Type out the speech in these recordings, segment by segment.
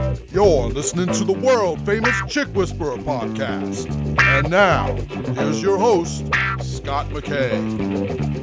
You're listening to the world-famous Chick Whisperer podcast. And now, here's your host, Scott McKay.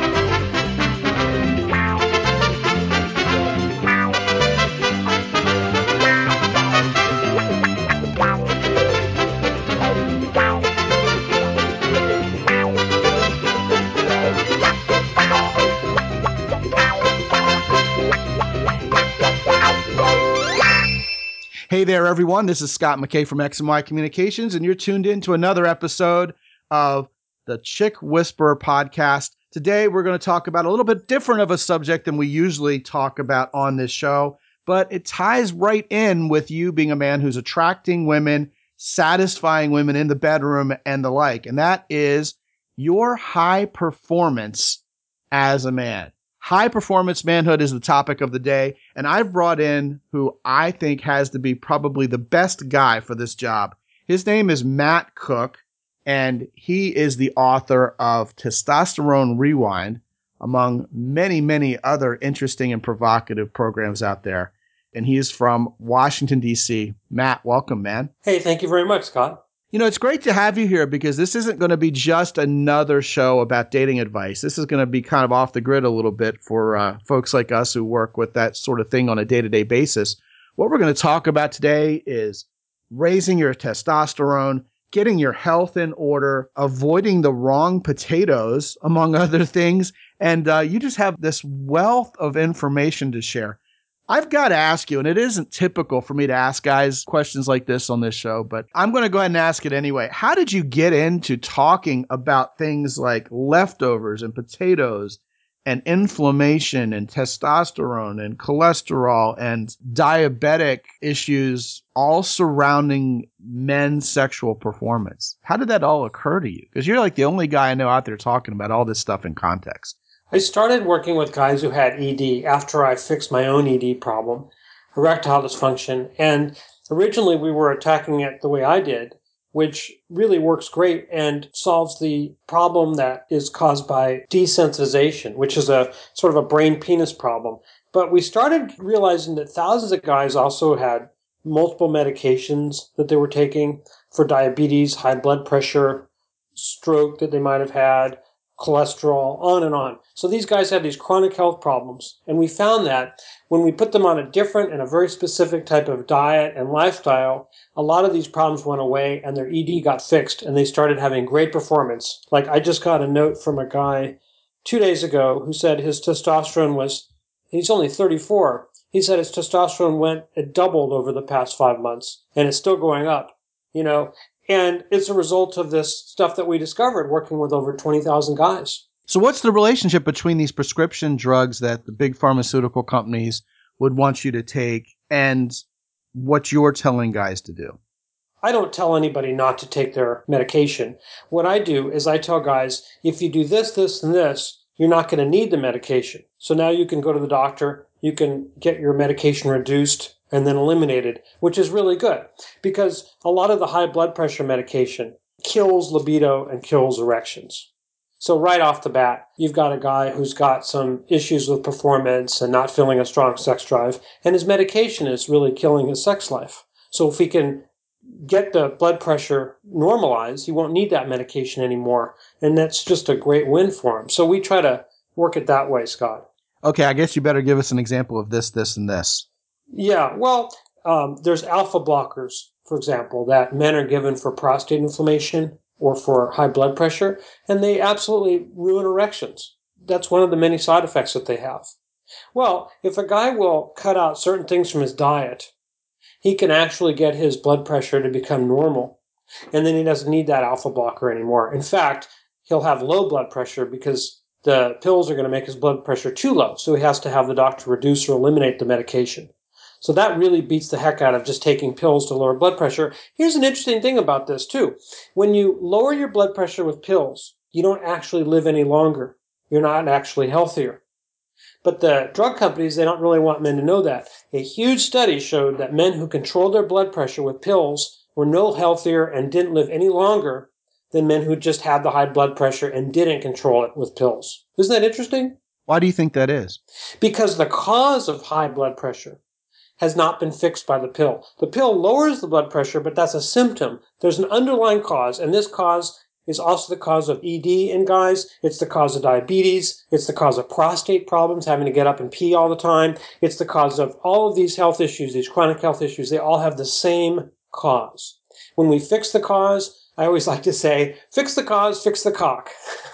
Hey there, everyone. This is Scott McKay from X&Y Communications, and you're tuned in to another episode of the Chick Whisperer podcast. Today, we're going to talk about a little bit different of a subject than we usually talk about on this show, but it ties right in with you being a man who's attracting women, satisfying women in the bedroom, and the like, and that is your high performance as a man. High performance manhood is the topic of the day, and I've brought in who I think has to be probably the best guy for this job. His name is Matt Cook, and he is the author of Testosterone Rewind, among many, many other interesting and provocative programs out there. And he is from Washington, D.C. Matt, welcome, man. Hey, thank you very much, Scott. You know, it's great to have you here because this isn't going to be just another show about dating advice. This is going to be kind of off the grid a little bit for folks like us who work with that sort of thing on a day-to-day basis. What we're going to talk about today is raising your testosterone, getting your health in order, avoiding the wrong potatoes, among other things. And you just have this wealth of information to share. I've got to ask you, and it isn't typical for me to ask guys questions like this on this show, but I'm going to go ahead and ask it anyway. How did you get into talking about things like leftovers and potatoes and inflammation and testosterone and cholesterol and diabetic issues all surrounding men's sexual performance? How did that all occur to you? Because you're like the only guy I know out there talking about all this stuff in context. I started working with guys who had ED after I fixed my own ED problem, erectile dysfunction, and originally we were attacking it the way I did, which really works great and solves the problem that is caused by desensitization, which is a sort of a brain-penis problem. But we started realizing that thousands of guys also had multiple medications that they were taking for diabetes, high blood pressure, stroke that they might have had, cholesterol, on and on. So these guys had these chronic health problems. And we found that when we put them on a different and a very specific type of diet and lifestyle, a lot of these problems went away and their ED got fixed and they started having great performance. Like I just got a note from a guy 2 days ago who said his testosterone he's only 34. He said his testosterone it doubled over the past 5 months and it's still going up, And it's a result of this stuff that we discovered working with over 20,000 guys. So what's the relationship between these prescription drugs that the big pharmaceutical companies would want you to take and what you're telling guys to do? I don't tell anybody not to take their medication. What I do is I tell guys, if you do this, this, and this, you're not going to need the medication. So now you can go to the doctor, you can get your medication reduced and then eliminated, which is really good because a lot of the high blood pressure medication kills libido and kills erections. So right off the bat, you've got a guy who's got some issues with performance and not feeling a strong sex drive, and his medication is really killing his sex life. So if we can get the blood pressure normalized, he won't need that medication anymore, and that's just a great win for him. So we try to work it that way, Scott. Okay, I guess you better give us an example of this, this, and this. Yeah, well, there's alpha blockers, for example, that men are given for prostate inflammation or for high blood pressure, and they absolutely ruin erections. That's one of the many side effects that they have. Well, if a guy will cut out certain things from his diet, he can actually get his blood pressure to become normal, and then he doesn't need that alpha blocker anymore. In fact, he'll have low blood pressure because the pills are going to make his blood pressure too low, so he has to have the doctor reduce or eliminate the medication. So that really beats the heck out of just taking pills to lower blood pressure. Here's an interesting thing about this, too. When you lower your blood pressure with pills, you don't actually live any longer. You're not actually healthier. But the drug companies, they don't really want men to know that. A huge study showed that men who controlled their blood pressure with pills were no healthier and didn't live any longer than men who just had the high blood pressure and didn't control it with pills. Isn't that interesting? Why do you think that is? Because the cause of high blood pressure has not been fixed by the pill. The pill lowers the blood pressure, but that's a symptom. There's an underlying cause, and this cause is also the cause of ED in guys. It's the cause of diabetes. It's the cause of prostate problems, having to get up and pee all the time. It's the cause of all of these health issues, these chronic health issues. They all have the same cause. When we fix the cause, I always like to say, fix the cause, fix the cock.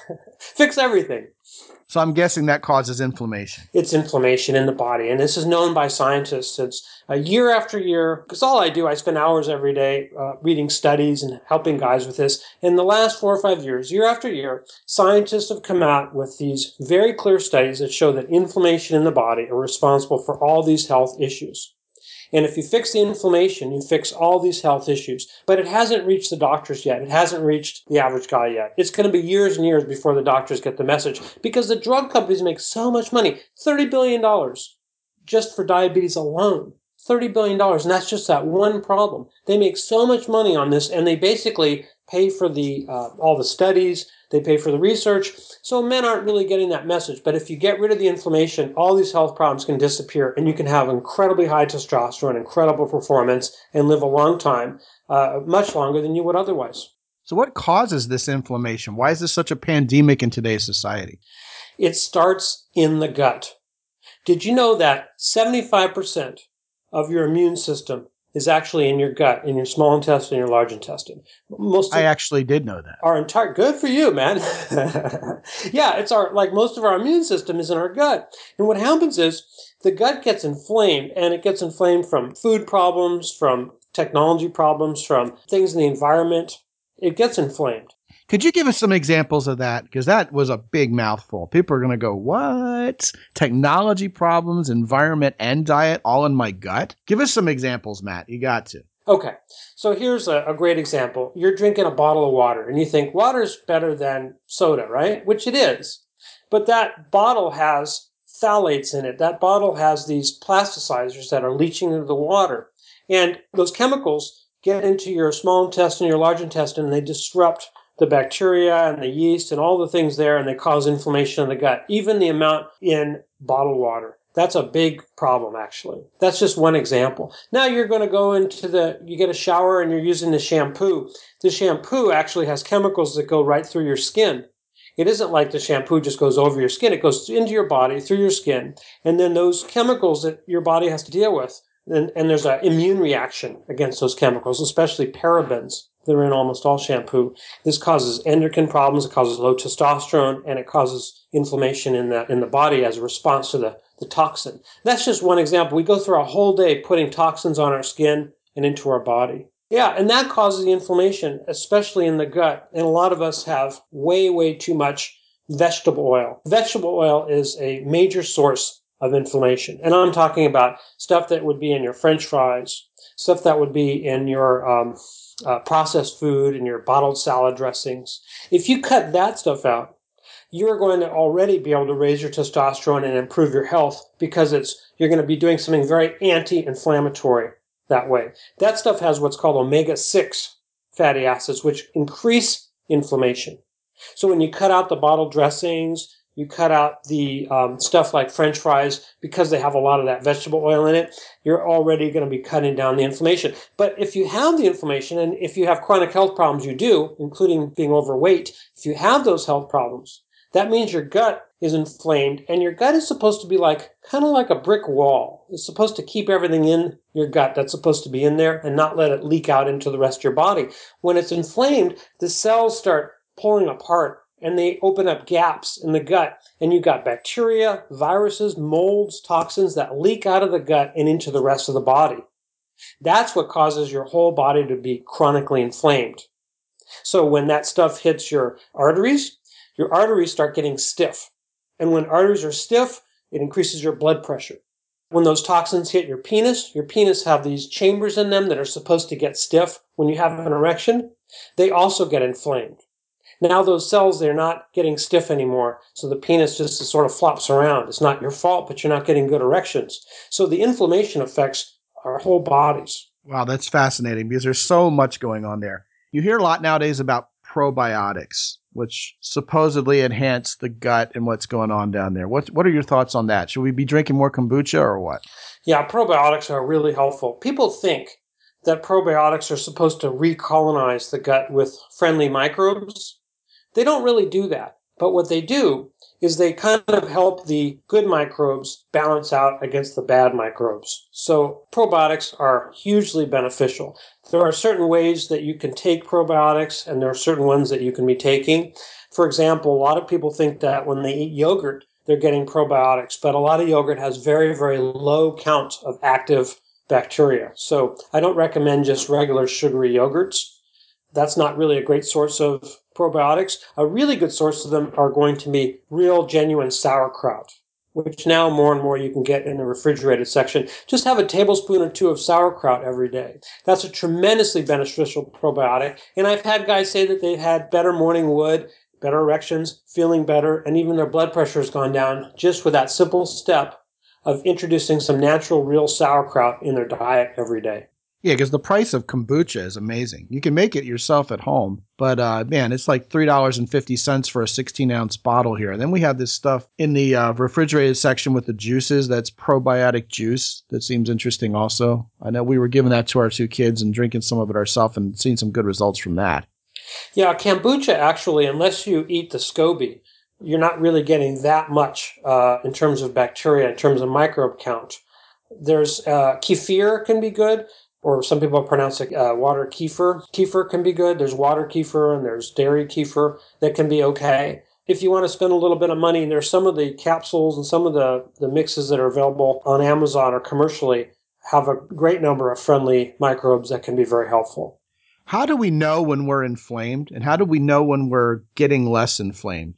Fix everything. So I'm guessing that causes inflammation. It's inflammation in the body. And this is known by scientists. It's year after year, because all I do, I spend hours every day reading studies and helping guys with this. In the last 4 or 5 years, year after year, scientists have come out with these very clear studies that show that inflammation in the body are responsible for all these health issues. And if you fix the inflammation, you fix all these health issues. But it hasn't reached the doctors yet. It hasn't reached the average guy yet. It's going to be years and years before the doctors get the message because the drug companies make so much money. $30 billion just for diabetes alone. $30 billion. And that's just that one problem. They make so much money on this, and they basically pay for all the studies. They pay for the research. So men aren't really getting that message. But if you get rid of the inflammation, all these health problems can disappear, and you can have incredibly high testosterone, incredible performance, and live a long time, much longer than you would otherwise. So what causes this inflammation? Why is this such a pandemic in today's society? It starts in the gut. Did you know that 75% of your immune system is actually in your gut, in your small intestine, your large intestine? I actually did know that. Good for you, man. Yeah, it's most of our immune system is in our gut. And what happens is the gut gets inflamed, and it gets inflamed from food problems, from technology problems, from things in the environment. It gets inflamed. Could you give us some examples of that? Because that was a big mouthful. People are going to go, what? Technology problems, environment, and diet all in my gut? Give us some examples, Matt. You got to. Okay, so here's a great example. You're drinking a bottle of water, and you think water's better than soda, right? Which it is. But that bottle has phthalates in it. That bottle has these plasticizers that are leaching into the water. And those chemicals get into your small intestine, your large intestine, and they disrupt the bacteria and the yeast and all the things there, and they cause inflammation in the gut, even the amount in bottled water. That's a big problem, actually. That's just one example. Now you're going to go you get a shower and you're using the shampoo. The shampoo actually has chemicals that go right through your skin. It isn't like the shampoo just goes over your skin. It goes into your body, through your skin, and then those chemicals that your body has to deal with, and there's an immune reaction against those chemicals, especially parabens. They're in almost all shampoo. This causes endocrine problems, it causes low testosterone, and it causes inflammation in the body as a response to the toxin. That's just one example. We go through a whole day putting toxins on our skin and into our body. Yeah, and that causes the inflammation, especially in the gut. And a lot of us have way, way too much vegetable oil. Vegetable oil is a major source of inflammation. And I'm talking about stuff that would be in your French fries, stuff that would be in your processed food and your bottled salad dressings. If you cut that stuff out, you're going to already be able to raise your testosterone and improve your health because you're going to be doing something very anti-inflammatory that way. That stuff has what's called omega-6 fatty acids, which increase inflammation. So when you cut out the bottled dressings, you cut out the stuff like French fries, because they have a lot of that vegetable oil in it, you're already going to be cutting down the inflammation. But if you have the inflammation, and if you have chronic health problems, you do, including being overweight, if you have those health problems, that means your gut is inflamed, and your gut is supposed to be kind of like a brick wall. It's supposed to keep everything in your gut that's supposed to be in there and not let it leak out into the rest of your body. When it's inflamed, the cells start pulling apart, and they open up gaps in the gut, and you've got bacteria, viruses, molds, toxins that leak out of the gut and into the rest of the body. That's what causes your whole body to be chronically inflamed. So when that stuff hits your arteries start getting stiff. And when arteries are stiff, it increases your blood pressure. When those toxins hit your penis have these chambers in them that are supposed to get stiff when you have an erection. They also get inflamed. Now those cells, they're not getting stiff anymore, so the penis just sort of flops around. It's not your fault, but you're not getting good erections. So the inflammation affects our whole bodies. Wow, that's fascinating because there's so much going on there. You hear a lot nowadays about probiotics, which supposedly enhance the gut and what's going on down there. What are your thoughts on that? Should we be drinking more kombucha or what? Yeah, probiotics are really helpful. People think that probiotics are supposed to recolonize the gut with friendly microbes. They don't really do that. But what they do is they kind of help the good microbes balance out against the bad microbes. So probiotics are hugely beneficial. There are certain ways that you can take probiotics, and there are certain ones that you can be taking. For example, a lot of people think that when they eat yogurt, they're getting probiotics, but a lot of yogurt has very, very low count of active bacteria. So I don't recommend just regular sugary yogurts. That's not really a great source of probiotics. A really good source of them are going to be real, genuine sauerkraut, which now more and more you can get in the refrigerated section. Just have a tablespoon or two of sauerkraut every day. That's a tremendously beneficial probiotic. And I've had guys say that they've had better morning wood, better erections, feeling better, and even their blood pressure has gone down just with that simple step of introducing some natural, real sauerkraut in their diet every day. Yeah, because the price of kombucha is amazing. You can make it yourself at home, but man, it's like $3.50 for a 16-ounce bottle here. And then we have this stuff in the refrigerated section with the juices. That's probiotic juice. That seems interesting also. I know we were giving that to our two kids and drinking some of it ourselves and seeing some good results from that. Yeah, kombucha actually, unless you eat the SCOBY, you're not really getting that much in terms of bacteria, in terms of microbe count. There's kefir can be good, or some people pronounce it water kefir. Kefir can be good. There's water kefir and there's dairy kefir that can be okay. If you want to spend a little bit of money, there's some of the capsules and some of the mixes that are available on Amazon or commercially have a great number of friendly microbes that can be very helpful. How do we know when we're inflamed, and how do we know when we're getting less inflamed?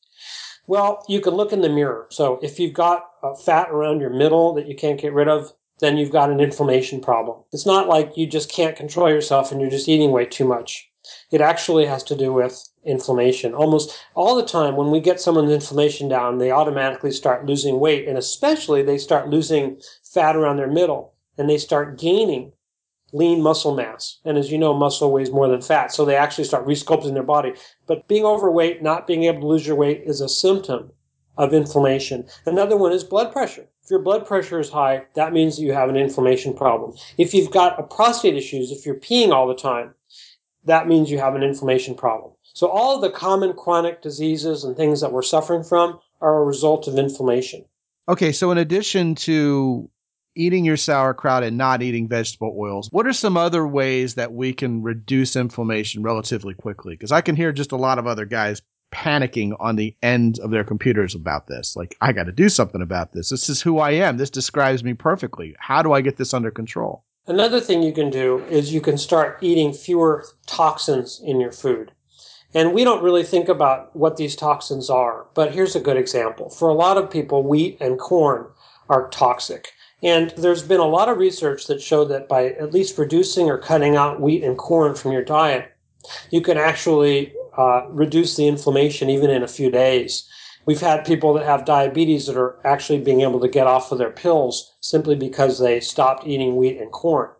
Well, you can look in the mirror. So if you've got fat around your middle that you can't get rid of, then you've got an inflammation problem. It's not like you just can't control yourself and you're just eating way too much. It actually has to do with inflammation. Almost all the time when we get someone's inflammation down, they automatically start losing weight, and especially they start losing fat around their middle, and they start gaining lean muscle mass. And as you know, muscle weighs more than fat, so they actually start resculpting their body. But being overweight, not being able to lose your weight, is a symptom of inflammation. Another one is blood pressure. If your blood pressure is high, that means that you have an inflammation problem. If you've got a prostate issues, if you're peeing all the time, that means you have an inflammation problem. So all of the common chronic diseases and things that we're suffering from are a result of inflammation. Okay, so in addition to eating your sauerkraut and not eating vegetable oils, what are some other ways that we can reduce inflammation relatively quickly? Because I can hear just a lot of other guys panicking on the end of their computers about this. Like, I got to do something about this. This is who I am. This describes me perfectly. How do I get this under control? Another thing you can do is you can start eating fewer toxins in your food. And we don't really think about what these toxins are, but here's a good example. For a lot of people, wheat and corn are toxic. And there's been a lot of research that show that by at least reducing or cutting out wheat and corn from your diet, you can actually reduce the inflammation even in a few days. We've had people that have diabetes that are actually being able to get off of their pills simply because they stopped eating wheat and corn.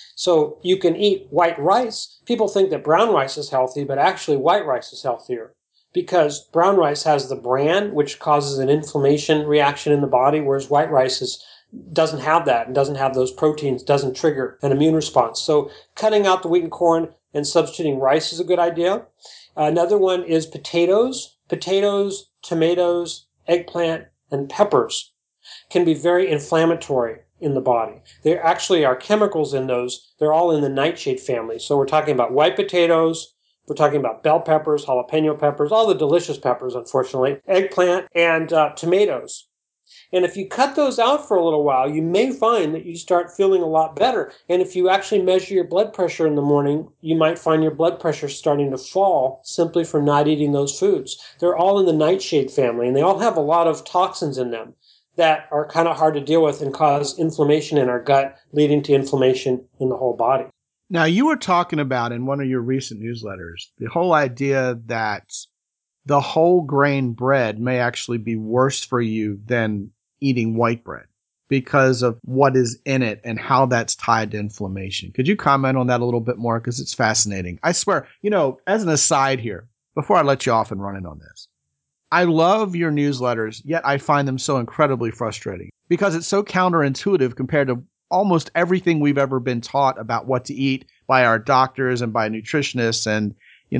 So you can eat white rice. People think that brown rice is healthy, but actually white rice is healthier because brown rice has the bran, which causes an inflammation reaction in the body, whereas white rice doesn't have that and doesn't have those proteins, doesn't trigger an immune response. So cutting out the wheat and corn and substituting rice is a good idea. Another one is potatoes. Potatoes, tomatoes, eggplant, and peppers can be very inflammatory in the body. There actually are chemicals in those. They're all in the nightshade family. So we're talking about white potatoes, we're talking about bell peppers, jalapeno peppers, all the delicious peppers, unfortunately, eggplant, and tomatoes. And if you cut those out for a little while, you may find that you start feeling a lot better. And if you actually measure your blood pressure in the morning, you might find your blood pressure starting to fall simply from not eating those foods. They're all in the nightshade family, and they all have a lot of toxins in them that are kind of hard to deal with and cause inflammation in our gut, leading to inflammation in the whole body. Now, you were talking about in one of your recent newsletters the whole idea that the whole grain bread may actually be worse for you than eating white bread because of what is in it and how that's tied to inflammation. Could you comment on that a little bit more? Because it's fascinating. I swear, as an aside here, before I let you off and running on this, I love your newsletters, yet I find them so incredibly frustrating. because it's so counterintuitive compared to almost everything we've ever been taught about what to eat by our doctors and by nutritionists and,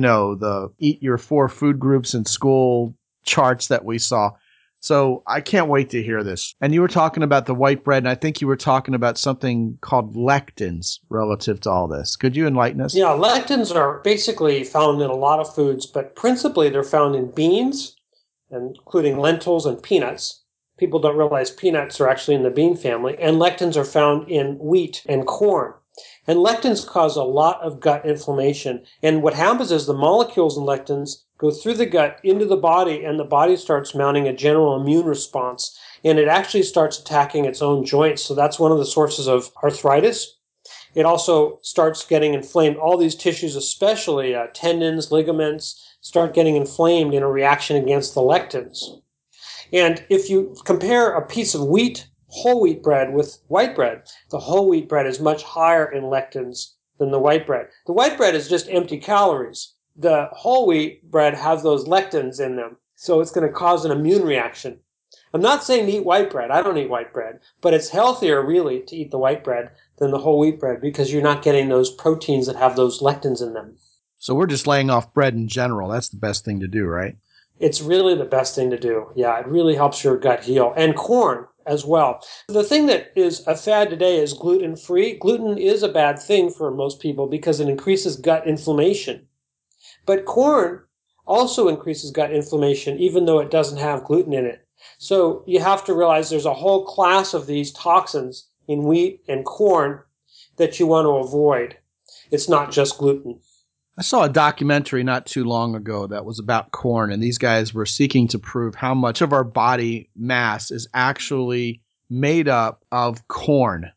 the eat your 4 food groups in school charts that we saw. So I can't wait to hear this. And you were talking about the white bread, and I think you were talking about something called lectins relative to all this. Could you enlighten us? Yeah, lectins are basically found in a lot of foods, but principally they're found in beans, including lentils and peanuts. People don't realize peanuts are actually in the bean family, and lectins are found in wheat and corn. And lectins cause a lot of gut inflammation. And what happens is the molecules in lectins go through the gut into the body, and the body starts mounting a general immune response. And it actually starts attacking its own joints. So that's one of the sources of arthritis. It also starts getting inflamed. All these tissues, especially tendons, ligaments, start getting inflamed in a reaction against the lectins. And if you compare a piece of wheat, whole wheat bread with white bread, the whole wheat bread is much higher in lectins than the white bread. The white bread is just empty calories. The whole wheat bread has those lectins in them, so it's going to cause an immune reaction. I'm not saying to eat white bread. I don't eat white bread, but it's healthier really to eat the white bread than the whole wheat bread because you're not getting those proteins that have those lectins in them. So we're just laying off bread in general. That's the best thing to do, right? It's really the best thing to do. Yeah, it really helps your gut heal. And corn as well. The thing that is a fad today is gluten-free. Gluten is a bad thing for most people because it increases gut inflammation. But corn also increases gut inflammation even though it doesn't have gluten in it. So you have to realize there's a whole class of these toxins in wheat and corn that you want to avoid. It's not just gluten. I saw a documentary not too long ago that was about corn, and these guys were seeking to prove how much of our body mass is actually made up of corn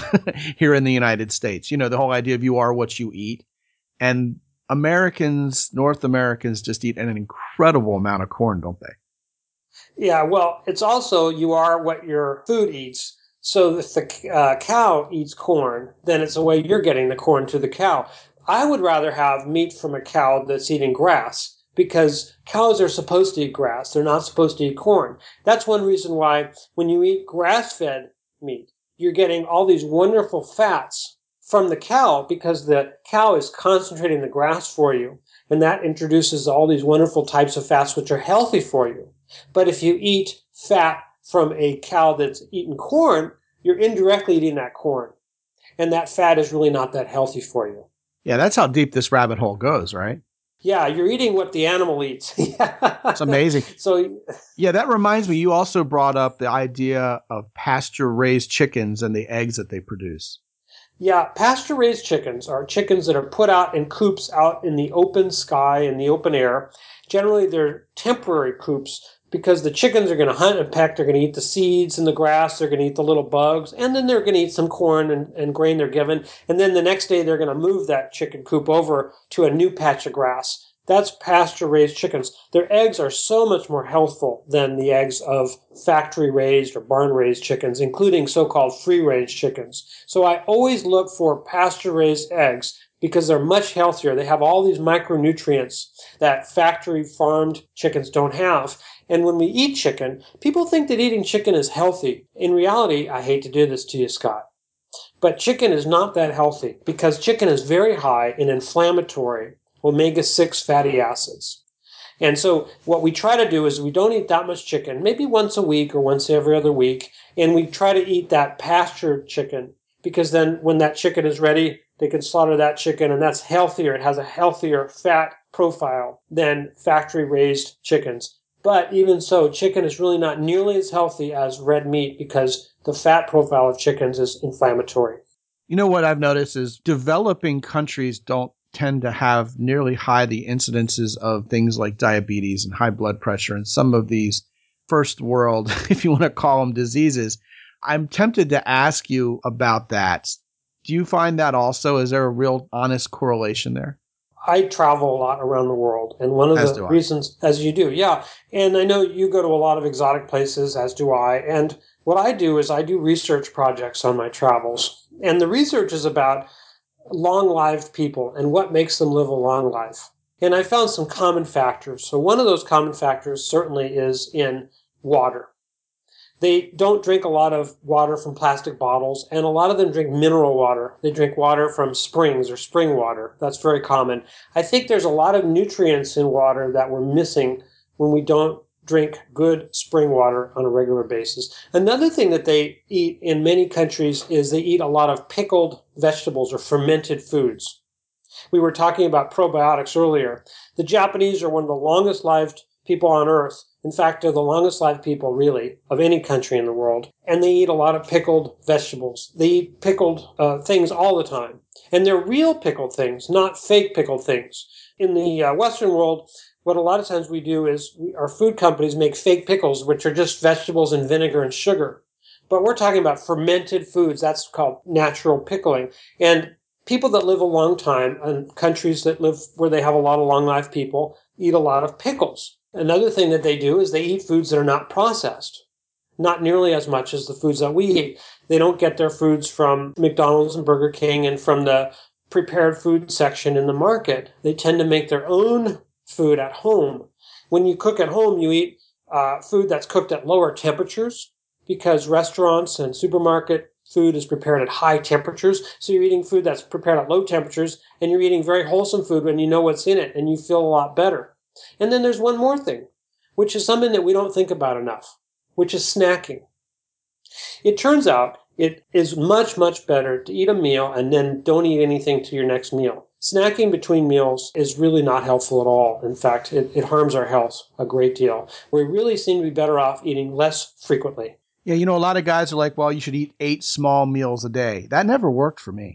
here in the United States. The whole idea of you are what you eat. And North Americans just eat an incredible amount of corn, don't they? Yeah, well, it's also you are what your food eats. So if the cow eats corn, then it's the way you're getting the corn to the cow. I would rather have meat from a cow that's eating grass because cows are supposed to eat grass. They're not supposed to eat corn. That's one reason why when you eat grass-fed meat, you're getting all these wonderful fats from the cow because the cow is concentrating the grass for you. And that introduces all these wonderful types of fats which are healthy for you. But if you eat fat from a cow that's eaten corn, you're indirectly eating that corn. And that fat is really not that healthy for you. Yeah, that's how deep this rabbit hole goes, right? Yeah, you're eating what the animal eats. It's amazing. So, yeah, that reminds me, you also brought up the idea of pasture-raised chickens and the eggs that they produce. Yeah, pasture-raised chickens are chickens that are put out in coops out in the open sky, in the open air. Generally, they're temporary coops because the chickens are going to hunt and peck. They're going to eat the seeds and the grass. They're going to eat the little bugs. And then they're going to eat some corn and grain they're given. And then the next day, they're going to move that chicken coop over to a new patch of grass. That's pasture-raised chickens. Their eggs are so much more healthful than the eggs of factory-raised or barn-raised chickens, including so-called free-range chickens. So I always look for pasture-raised eggs because they're much healthier. They have all these micronutrients that factory-farmed chickens don't have. And when we eat chicken, people think that eating chicken is healthy. In reality, I hate to do this to you, Scott, but chicken is not that healthy because chicken is very high in inflammatory omega-6 fatty acids. And so what we try to do is we don't eat that much chicken, maybe once a week or once every other week, and we try to eat that pastured chicken because then when that chicken is ready, they can slaughter that chicken and that's healthier. It has a healthier fat profile than factory-raised chickens. But even so, chicken is really not nearly as healthy as red meat because the fat profile of chickens is inflammatory. You know what I've noticed is developing countries don't tend to have nearly high the incidences of things like diabetes and high blood pressure and some of these first world, if you want to call them, diseases. I'm tempted to ask you about that. Do you find that also? Is there a real honest correlation there? I travel a lot around the world, and one of the reasons, as you do, yeah, and I know you go to a lot of exotic places, as do I, and what I do is I do research projects on my travels, and the research is about long-lived people and what makes them live a long life. And I found some common factors. So one of those common factors certainly is in water. They don't drink a lot of water from plastic bottles, and a lot of them drink mineral water. They drink water from springs or spring water. That's very common. I think there's a lot of nutrients in water that we're missing when we don't drink good spring water on a regular basis. Another thing that they eat in many countries is they eat a lot of pickled vegetables or fermented foods. We were talking about probiotics earlier. The Japanese are one of the longest lived people on earth. In fact, they're the longest lived people, really, of any country in the world. And they eat a lot of pickled vegetables. They eat pickled things all the time. And they're real pickled things, not fake pickled things. In the Western world, what a lot of times we do is our food companies make fake pickles, which are just vegetables and vinegar and sugar. But we're talking about fermented foods. That's called natural pickling. And people that live a long time and countries that live where they have a lot of long life people eat a lot of pickles. Another thing that they do is they eat foods that are not processed, not nearly as much as the foods that we eat. They don't get their foods from McDonald's and Burger King and from the prepared food section in the market. They tend to make their own food at home. When you cook at home, you eat food that's cooked at lower temperatures because restaurants and supermarket food is prepared at high temperatures. So you're eating food that's prepared at low temperatures, and you're eating very wholesome food when you know what's in it and you feel a lot better. And then there's one more thing, which is something that we don't think about enough, which is snacking. It turns out it is much, much better to eat a meal and then don't eat anything to your next meal. Snacking between meals is really not helpful at all. In fact, it harms our health a great deal. We really seem to be better off eating less frequently. Yeah, a lot of guys are like, well, you should eat 8 small meals a day. That never worked for me.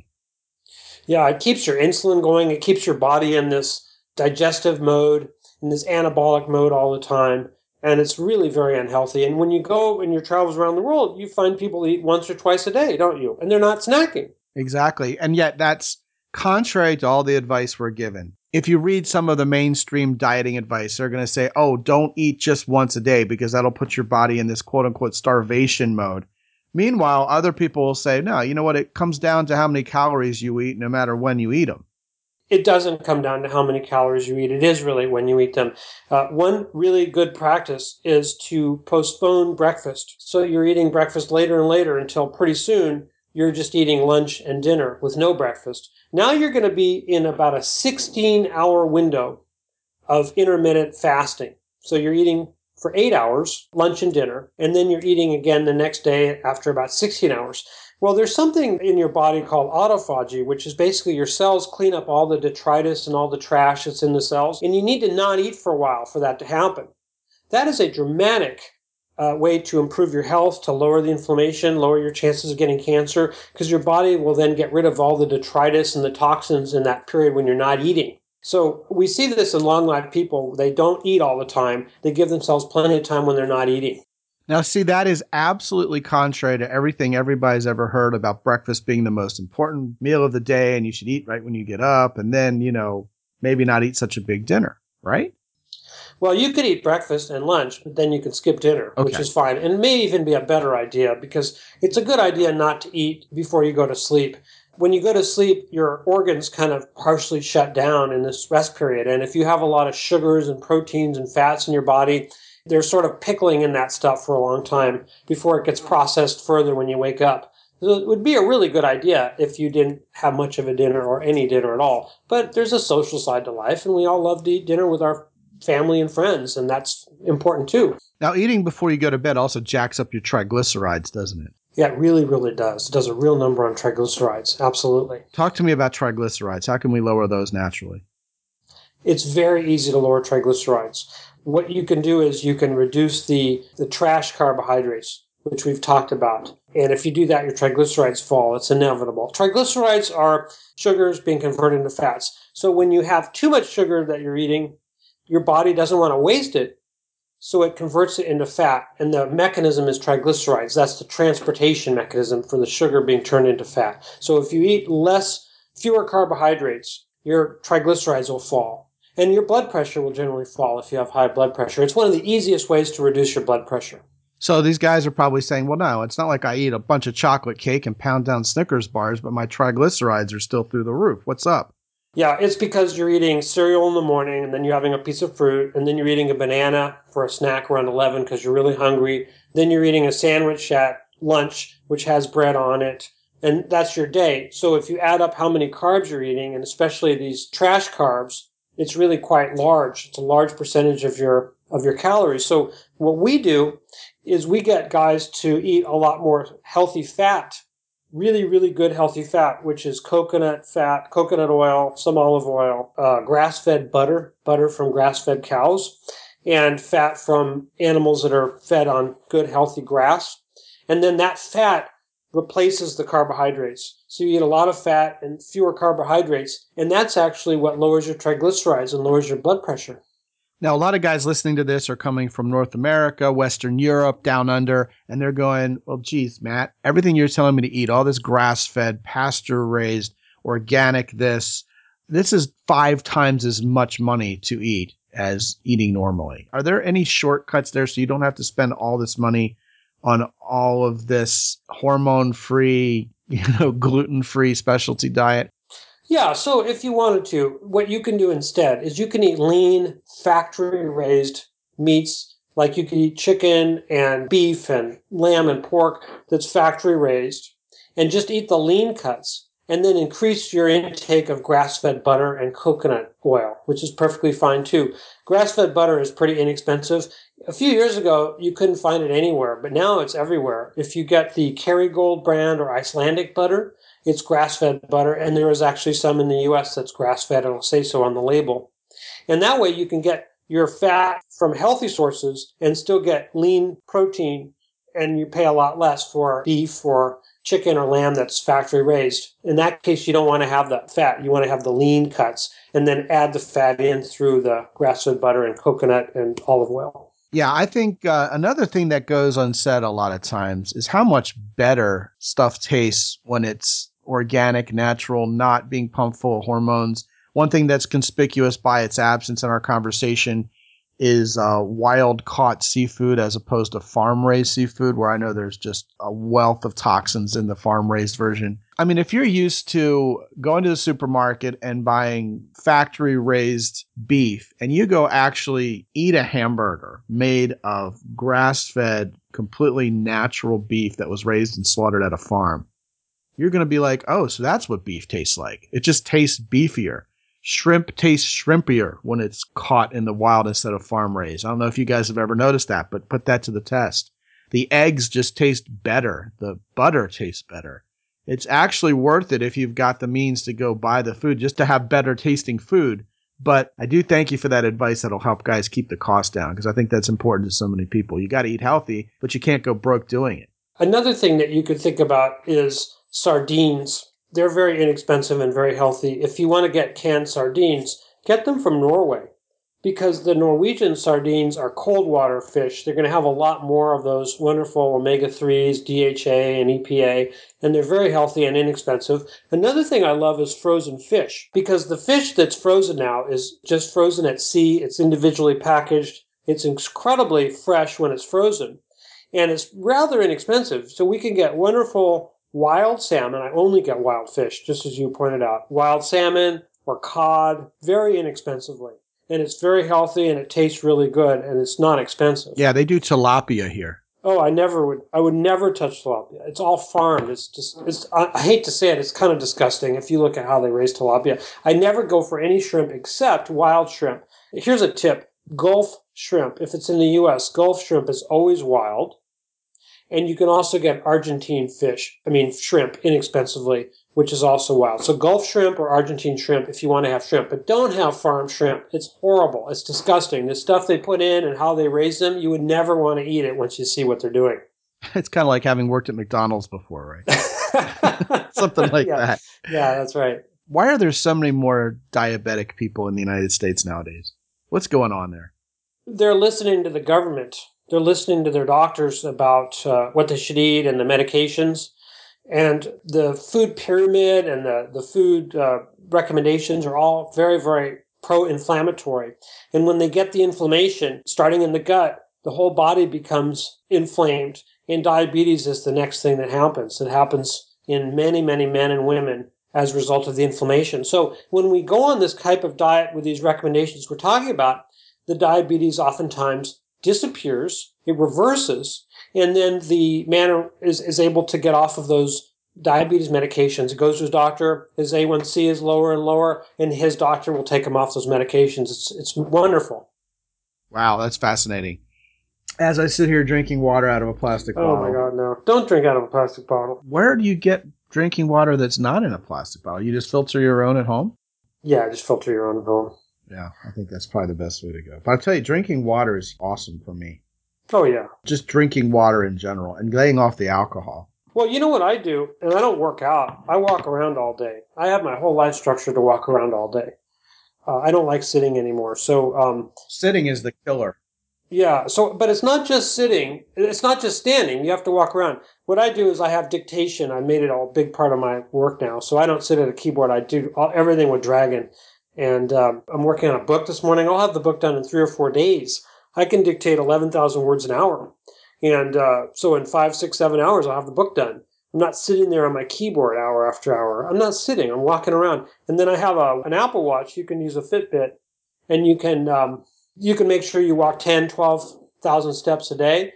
Yeah, it keeps your insulin going. It keeps your body in this digestive mode, in this anabolic mode all the time. And it's really very unhealthy. And when you go in your travels around the world, you find people eat once or twice a day, don't you? And they're not snacking. Exactly. And yet that's contrary to all the advice we're given. If you read some of the mainstream dieting advice, they're going to say, oh, don't eat just once a day because that'll put your body in this quote unquote starvation mode. Meanwhile, other people will say, no, you know what? It comes down to how many calories you eat no matter when you eat them. It doesn't come down to how many calories you eat. It is really when you eat them. One really good practice is to postpone breakfast. So you're eating breakfast later and later until pretty soon you're just eating lunch and dinner with no breakfast. Now you're going to be in about a 16-hour window of intermittent fasting. So you're eating for 8 hours, lunch and dinner, and then you're eating again the next day after about 16 hours. Well, there's something in your body called autophagy, which is basically your cells clean up all the detritus and all the trash that's in the cells, and you need to not eat for a while for that to happen. That is a dramatic way to improve your health, to lower the inflammation, lower your chances of getting cancer, because your body will then get rid of all the detritus and the toxins in that period when you're not eating. So we see this in long life people. They don't eat all the time. They give themselves plenty of time when they're not eating. Now, see, that is absolutely contrary to everything everybody's ever heard about breakfast being the most important meal of the day, and you should eat right when you get up, and then, maybe not eat such a big dinner, right? Well, you could eat breakfast and lunch, but then you can skip dinner, which is fine. And it may even be a better idea because it's a good idea not to eat before you go to sleep. When you go to sleep, your organs kind of partially shut down in this rest period. And if you have a lot of sugars and proteins and fats in your body, they're sort of pickling in that stuff for a long time before it gets processed further when you wake up. So it would be a really good idea if you didn't have much of a dinner or any dinner at all. But there's a social side to life, and we all love to eat dinner with our family and friends, and that's important too. Now, eating before you go to bed also jacks up your triglycerides, doesn't it? Yeah, it really, really does. It does a real number on triglycerides. Absolutely. Talk to me about triglycerides. How can we lower those naturally? It's very easy to lower triglycerides. What you can do is you can reduce the trash carbohydrates, which we've talked about. And if you do that, your triglycerides fall. It's inevitable. Triglycerides are sugars being converted into fats. So when you have too much sugar that you're eating, your body doesn't want to waste it, so it converts it into fat. And the mechanism is triglycerides. That's the transportation mechanism for the sugar being turned into fat. So if you eat fewer carbohydrates, your triglycerides will fall. And your blood pressure will generally fall if you have high blood pressure. It's one of the easiest ways to reduce your blood pressure. So these guys are probably saying, well, no, it's not like I eat a bunch of chocolate cake and pound down Snickers bars, but my triglycerides are still through the roof. What's up? Yeah, it's because you're eating cereal in the morning, and then you're having a piece of fruit, and then you're eating a banana for a snack around 11 because you're really hungry. Then you're eating a sandwich at lunch, which has bread on it, and that's your day. So if you add up how many carbs you're eating, and especially these trash carbs, it's really quite large. It's a large percentage of your calories. So what we do is we get guys to eat a lot more healthy fat, really, really good healthy fat, which is coconut fat, coconut oil, some olive oil, grass-fed butter from grass-fed cows, and fat from animals that are fed on good healthy grass. And then that fat replaces the carbohydrates. So you eat a lot of fat and fewer carbohydrates, and that's actually what lowers your triglycerides and lowers your blood pressure. Now, a lot of guys listening to this are coming from North America, Western Europe, down under, and they're going, well, geez, Matt, everything you're telling me to eat, all this grass-fed, pasture-raised, organic this is 5 times as much money to eat as eating normally. Are there any shortcuts there so you don't have to spend all this money on all of this hormone-free, gluten-free specialty diet? Yeah, so if you wanted to, what you can do instead is you can eat lean, factory-raised meats, like you can eat chicken and beef and lamb and pork that's factory-raised, and just eat the lean cuts, and then increase your intake of grass-fed butter and coconut oil, which is perfectly fine too. Grass-fed butter is pretty inexpensive. A few years ago, you couldn't find it anywhere, but now it's everywhere. If you get the Kerrygold brand or Icelandic butter, it's grass-fed butter, and there is actually some in the U.S. that's grass-fed. It'll say so on the label. And that way you can get your fat from healthy sources and still get lean protein, and you pay a lot less for beef or chicken or lamb that's factory raised. In that case, you don't want to have the fat. You want to have the lean cuts and then add the fat in through the grass-fed butter and coconut and olive oil. Yeah, I think another thing that goes unsaid a lot of times is how much better stuff tastes when it's organic, natural, not being pumped full of hormones. One thing that's conspicuous by its absence in our conversation is wild caught seafood as opposed to farm raised seafood, where I know there's just a wealth of toxins in the farm raised version. I mean, if you're used to going to the supermarket and buying factory raised beef and you go actually eat a hamburger made of grass fed, completely natural beef that was raised and slaughtered at a farm, you're going to be like, oh, so that's what beef tastes like. It just tastes beefier. Shrimp tastes shrimpier when it's caught in the wild instead of farm raised. I don't know if you guys have ever noticed that, but put that to the test. The eggs just taste better. The butter tastes better. It's actually worth it if you've got the means to go buy the food just to have better tasting food. But I do thank you for that advice that'll help guys keep the cost down, because I think that's important to so many people. You got to eat healthy, but you can't go broke doing it. Another thing that you could think about is sardines. They're very inexpensive and very healthy. If you want to get canned sardines, get them from Norway, because the Norwegian sardines are cold water fish. They're going to have a lot more of those wonderful omega-3s, DHA, and EPA, and they're very healthy and inexpensive. Another thing I love is frozen fish, because the fish that's frozen now is just frozen at sea. It's individually packaged. It's incredibly fresh when it's frozen, and it's rather inexpensive. So we can get wonderful wild salmon. I only get wild fish, just as you pointed out. Wild salmon or cod, very inexpensively. And it's very healthy and it tastes really good and it's not expensive. Yeah, they do tilapia here. Oh, I would never touch tilapia. It's all farmed. I hate to say it, it's kind of disgusting if you look at how they raise tilapia. I never go for any shrimp except wild shrimp. Here's a tip. Gulf shrimp, if it's in the U.S., Gulf shrimp is always wild. And you can also get Argentine shrimp inexpensively, which is also wild. So Gulf shrimp or Argentine shrimp if you want to have shrimp, but don't have farm shrimp. It's horrible. It's disgusting. The stuff they put in and how they raise them, you would never want to eat it once you see what they're doing. It's kind of like having worked at McDonald's before, right? Something like that. Yeah, that's right. Why are there so many more diabetic people in the United States nowadays? What's going on there? They're listening to the government. They're listening to their doctors about what they should eat and the medications. And the food pyramid and the food recommendations are all very, very pro-inflammatory. And when they get the inflammation starting in the gut, the whole body becomes inflamed. And diabetes is the next thing that happens. It happens in many, many men and women as a result of the inflammation. So when we go on this type of diet with these recommendations we're talking about, the diabetes oftentimes disappears, it reverses, and then the man is able to get off of those diabetes medications. It goes to his doctor, his A1C is lower and lower, and his doctor will take him off those medications. It's wonderful. Wow, that's fascinating. As I sit here drinking water out of a plastic bottle. Oh my God, no. Don't drink out of a plastic bottle. Where do you get drinking water that's not in a plastic bottle? You just filter your own at home? Yeah, just filter your own at home. Yeah, I think that's probably the best way to go. But I'll tell you, drinking water is awesome for me. Oh, yeah. Just drinking water in general and laying off the alcohol. Well, you know what I do, and I don't work out. I walk around all day. I have my whole life structured to walk around all day. I don't like sitting anymore. So sitting is the killer. Yeah. So, but it's not just sitting. It's not just standing. You have to walk around. What I do is I have dictation. I made it a big part of my work now. So I don't sit at a keyboard. I do everything with Dragon. And I'm working on a book this morning. I'll have the book done in 3 or 4 days. I can dictate 11,000 words an hour. And so in 5, 6, 7 hours, I'll have the book done. I'm not sitting there on my keyboard hour after hour. I'm not sitting. I'm walking around. And then I have an Apple Watch. You can use a Fitbit, and you can make sure you walk 10, 12,000 steps a day.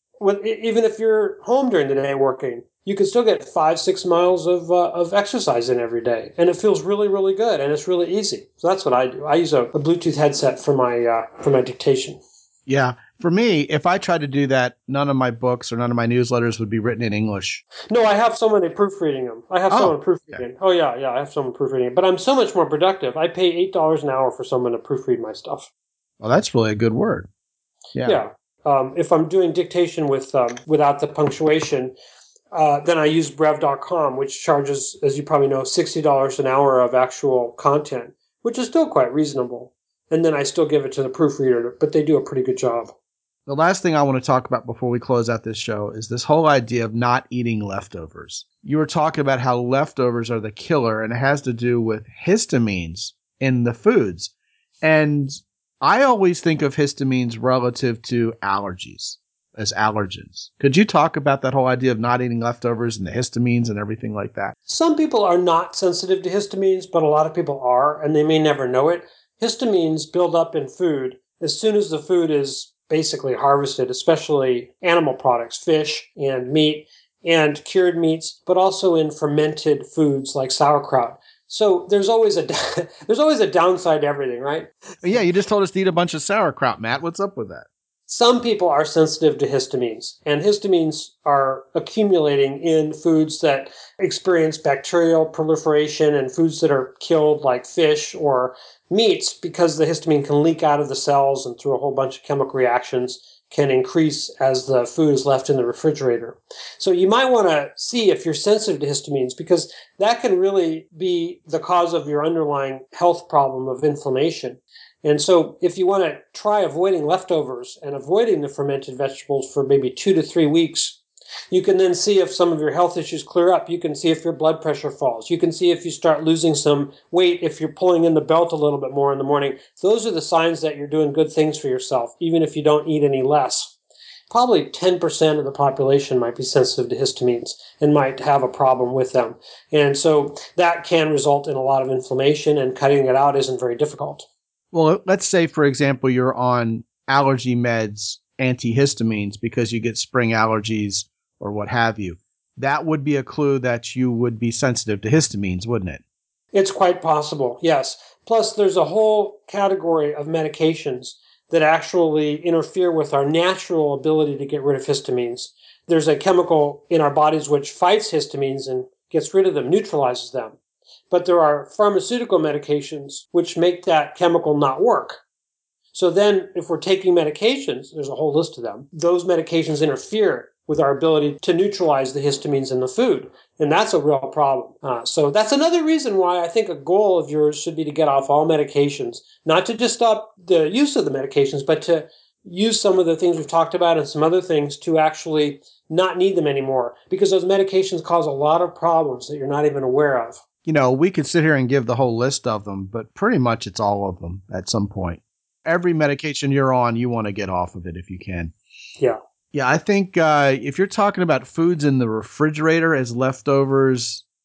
Even if you're home during the day working, you can still get 5, 6 miles of exercise in every day. And it feels really, really good. And it's really easy. So that's what I do. I use a Bluetooth headset for my dictation. Yeah. For me, if I tried to do that, none of my books or none of my newsletters would be written in English. No, I have someone proofreading them. I have someone proofreading. Yeah. Oh, yeah, I have someone proofreading. But I'm so much more productive. I pay $8 an hour for someone to proofread my stuff. Well, that's really a good word. Yeah. Yeah. If I'm doing dictation without the punctuation, then I use Brev.com, which charges, as you probably know, $60 an hour of actual content, which is still quite reasonable. And then I still give it to the proofreader, but they do a pretty good job. The last thing I want to talk about before we close out this show is this whole idea of not eating leftovers. You were talking about how leftovers are the killer, and it has to do with histamines in the foods. And I always think of histamines relative to allergies, as allergens. Could you talk about that whole idea of not eating leftovers and the histamines and everything like that? Some people are not sensitive to histamines, but a lot of people are, and they may never know it. Histamines build up in food as soon as the food is basically harvested, especially animal products, fish and meat and cured meats, but also in fermented foods like sauerkraut. So there's always a downside to everything, right? Yeah, you just told us to eat a bunch of sauerkraut, Matt. What's up with that? Some people are sensitive to histamines, and histamines are accumulating in foods that experience bacterial proliferation and foods that are killed like fish or meats, because the histamine can leak out of the cells and through a whole bunch of chemical reactions can increase as the food is left in the refrigerator. So you might want to see if you're sensitive to histamines, because that can really be the cause of your underlying health problem of inflammation. And so if you want to try avoiding leftovers and avoiding the fermented vegetables for maybe 2 to 3 weeks, you can then see if some of your health issues clear up. You can see if your blood pressure falls. You can see if you start losing some weight, if you're pulling in the belt a little bit more in the morning. Those are the signs that you're doing good things for yourself, even if you don't eat any less. Probably 10% of the population might be sensitive to histamines and might have a problem with them. And so that can result in a lot of inflammation, and cutting it out isn't very difficult. Well, let's say, for example, you're on allergy meds, antihistamines, because you get spring allergies or what have you. That would be a clue that you would be sensitive to histamines, wouldn't it? It's quite possible, yes. Plus, there's a whole category of medications that actually interfere with our natural ability to get rid of histamines. There's a chemical in our bodies which fights histamines and gets rid of them, neutralizes them. But there are pharmaceutical medications which make that chemical not work. So then if we're taking medications, there's a whole list of them, those medications interfere with our ability to neutralize the histamines in the food. And that's a real problem. So that's another reason why I think a goal of yours should be to get off all medications, not to just stop the use of the medications, but to use some of the things we've talked about and some other things to actually not need them anymore, because those medications cause a lot of problems that you're not even aware of. You know, we could sit here and give the whole list of them, but pretty much it's all of them at some point. Every medication you're on, you want to get off of it if you can. Yeah. Yeah, I think if you're talking about foods in the refrigerator as leftovers,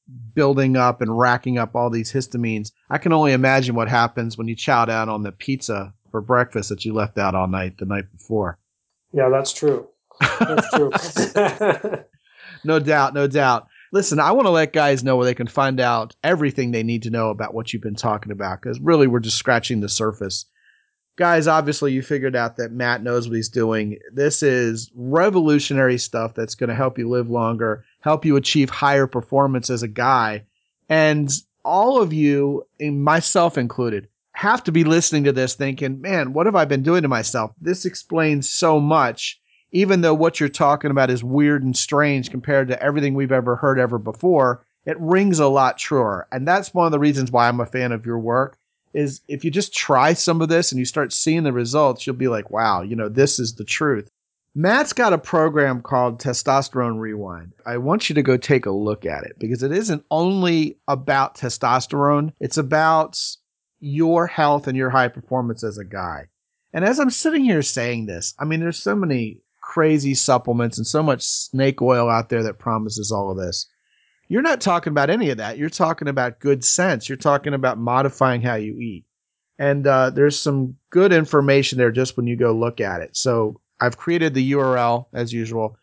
building up and racking up all these histamines. I can only imagine what happens when you chow down on the pizza for breakfast that you left out all night the night before. Yeah, that's true. That's true. No doubt, no doubt. Listen, I want to let guys know where they can find out everything they need to know about what you've been talking about, because really we're just scratching the surface. Guys, obviously you figured out that Matt knows what he's doing. This is revolutionary stuff that's going to help you live longer, help you achieve higher performance as a guy. And all of you, and myself included, have to be listening to this thinking, man, what have I been doing to myself? This explains so much, even though what you're talking about is weird and strange compared to everything we've ever heard ever before. It rings a lot truer. And that's one of the reasons why I'm a fan of your work. Is if you just try some of this and you start seeing the results, you'll be like, wow, this is the truth. Matt's got a program called Testosterone Rewind. I want you to go take a look at it because it isn't only about testosterone. It's about your health and your high performance as a guy. And as I'm sitting here saying this, I mean, there's so many crazy supplements and so much snake oil out there that promises all of this. You're not talking about any of that. You're talking about good sense. You're talking about modifying how you eat. And there's some good information there just when you go look at it. So I've created the URL, as usual,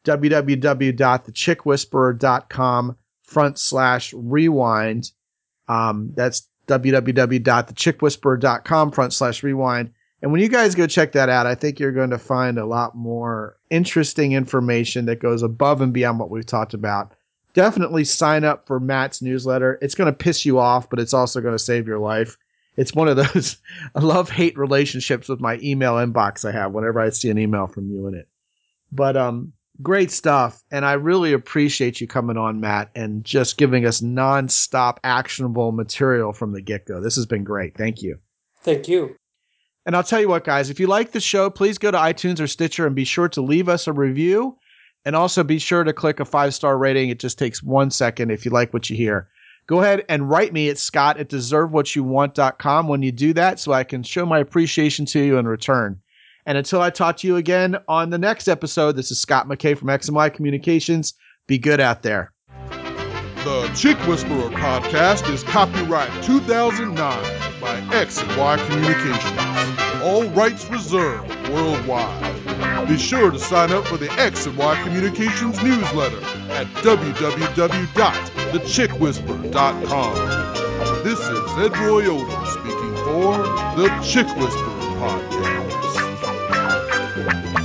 www.thechickwhisperer.com/rewind. That's www.thechickwhisperer.com/rewind. And when you guys go check that out, I think you're going to find a lot more interesting information that goes above and beyond what we've talked about. Definitely sign up for Matt's newsletter. It's going to piss you off, but it's also going to save your life. It's one of those love-hate relationships with my email inbox I have whenever I see an email from you in it. But great stuff. And I really appreciate you coming on, Matt, and just giving us nonstop actionable material from the get-go. This has been great. Thank you. Thank you. And I'll tell you what, guys, if you like the show, please go to iTunes or Stitcher and be sure to leave us a review. And also be sure to click a 5-star rating. It just takes 1 second if you like what you hear. Go ahead and write me at scott@deservewhatyouwant.com when you do that so I can show my appreciation to you in return. And until I talk to you again on the next episode, this is Scott McKay from XMY Communications. Be good out there. The Chick Whisperer podcast is copyright 2009 by X&Y Communications. All rights reserved worldwide. Be sure to sign up for the X&Y Communications newsletter at www.thechickwhisperer.com. This is Ed Roy Odom speaking for the Chick Whisperer podcast.